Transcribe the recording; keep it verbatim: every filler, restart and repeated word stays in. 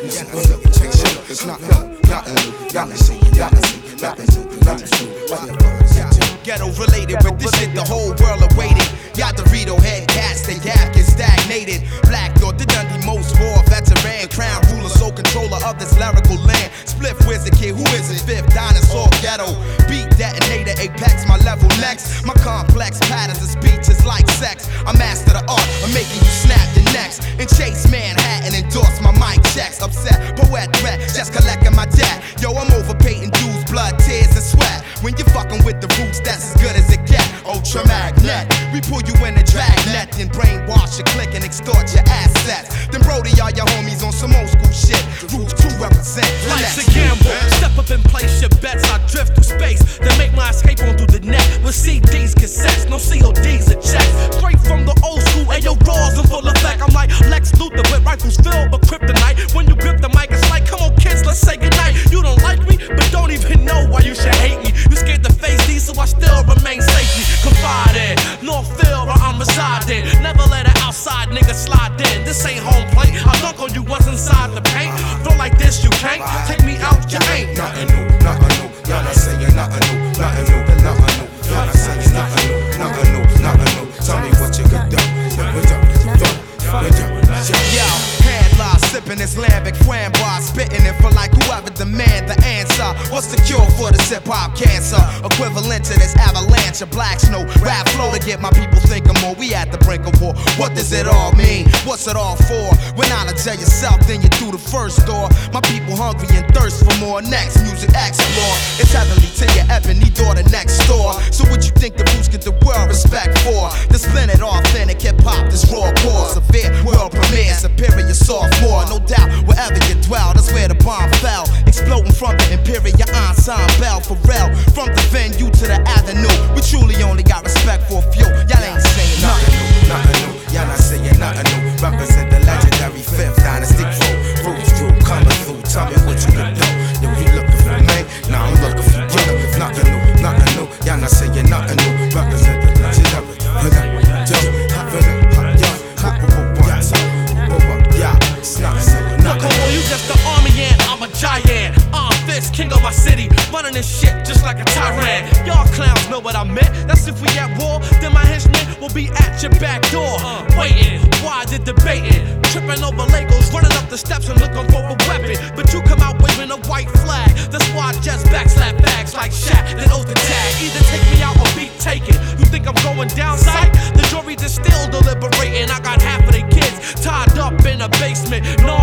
It's nothing, nothing, nothing, nothing, nothing, nothing. Ghetto related with this shit, the whole world awaited. Y'all Dorito head cats, they have get stagnated. Black Thought, the Dundee most raw veteran, crown ruler, sole controller of this lyrical land. Spliff wizard kid, who is it? Fifth dinosaur ghetto. Beat detonator, apex, my level next. My complex patterns of speech is like sex. I master the art of making you snap your necks. And chase Manhattan, endorse my mic checks. Upset, poet threat, just collecting my debt. Yo, I'm overpaying dues, blood, tears, and sweat. When you're fucking with the roots, that's as good as it get. Ultra magnet, we pull you in a drag net, then brainwash your click and extort your assets. Then Brody, all your homies on some old school shit. Roots to represent. Life's a gamble. Step up and place your bets. I drift through space, then make my escape on through the net. With C Ds, cassettes, no C O Ds or checks. Straight from the old school, ayo, raws in full effect. I'm like Lex Luthor with rifles filled with kryptonite. When you grip the mic, it's like, come on kids, let's say goodnight. You don't like me, but don't even know why you should hate me. You scared to face these, so I still remain safely. Confide in Northfield where I'm residing. Never let an outside nigga slide in. This ain't home plate. I dunk on you once inside the paint. Flow like this, you can't take me out, you ain't. Nothing new, nothing new. Y'all not saying nothing new, nothing new, nothing new. Y'all not saying nothing new, nothing new, nothing new. Tell me what you could do. Yo, hand lie, sipping Islamic framboise, spitting it for like whoever demand the answer. What's the cure for this hip hop cancer? Equivalent to this avalanche of black snow. Rap flow to get my people thinking more. We at the brink of war. What does it all mean? What's it all for? When knowledge of yourself, then you through the first door. My people hungry and thirst for more. Next music explore. It's heavenly to your ebony daughter next door. So what you think the roots get the world respect for? The splintered authentic hip hop, this raw core, severe world premiere, superior sophomore. No doubt, wherever you dwell, that's where the bomb fell. Exploding from the imperial ensemble, for real. From the venue to the avenue, we truly only got respect for a few. Y'all ain't saying nothing new, nothing new. Y'all not saying nothing new. Represent the legendary fifth dynasty crew. Roots crew coming through. Tell me what you can do. Yo, you looking for me? Nah, I'm looking for you. Nothing new, nothing new. Y'all not saying nothing new. Represent the legendary. Come on, you just the army and I'm a giant. I'm this king of my city, running this shit just like a tyrant. Y'all clowns know what I meant. That's if we at war, then my henchmen will be at your back door, waiting. Why the debating? Tripping over Legos, running up the steps and looking for a weapon. But you come out waving a white flag. That's why I just backslap bags like Shaq, then oath the tag. Either take me out or be taken. You think I'm going down sight? The jury's is still deliberating. I got half of the kids tied up in a basement. No